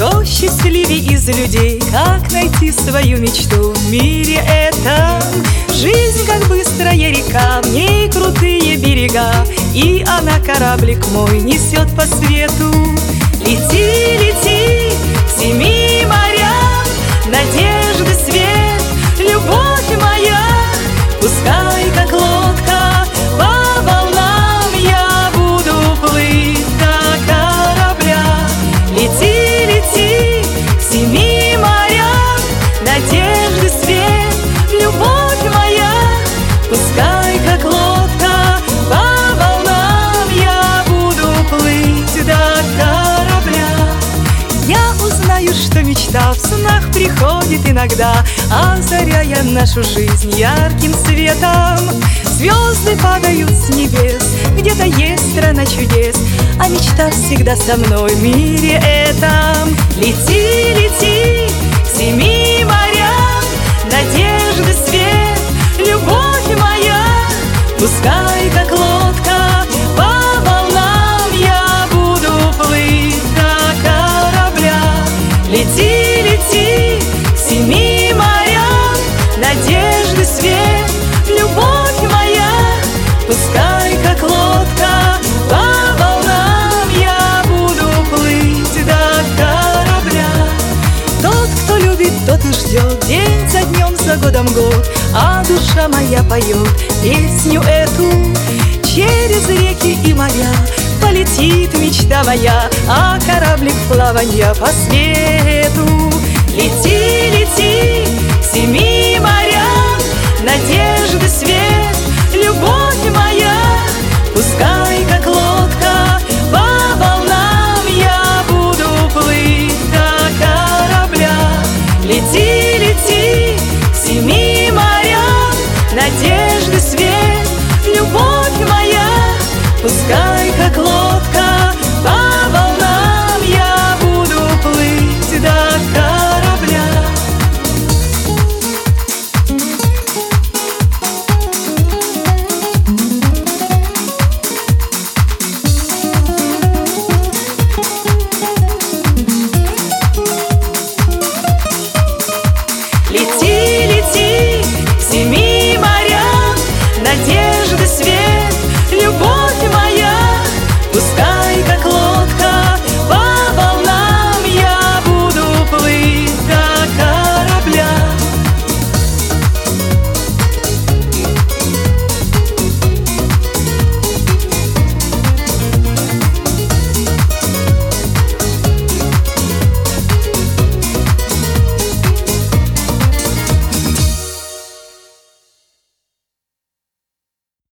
Кто счастливее из людей, как найти свою мечту в мире этом? Жизнь как быстрая река, в ней крутые берега, и она кораблик мой несет по свету. Лети, лети к семи морям, надежды свет, любовь моя. Пускай как лодка по волнам я буду плыть до корабля. Лети, лети к семи морям, надежды свет, любовь моя. Пускай как лодка по волнам я буду плыть до корабля. Я узнаю, что мечта в снах приходит иногда, озаряя нашу жизнь ярким светом. Звезды падают с небес, где-то есть страна чудес, а мечта всегда со мной в мире этом. Лети, лети к семи морям, надежды свет, любовь моя. Пускай как лодка по волнам я буду плыть до корабля. Лети, лети к семи морям, надежды свет, любовь моя. Пускай как лодка по волнам я буду плыть до корабля. Тот, кто любит, тот и ждет день за днем, за годом год, а душа моя поет песню эту. Через реки и моря полетит мечта моя, а кораблик плаванья по свету. Лети, лети к семи морям, надежды свет, любовь моя. Пускай как лодка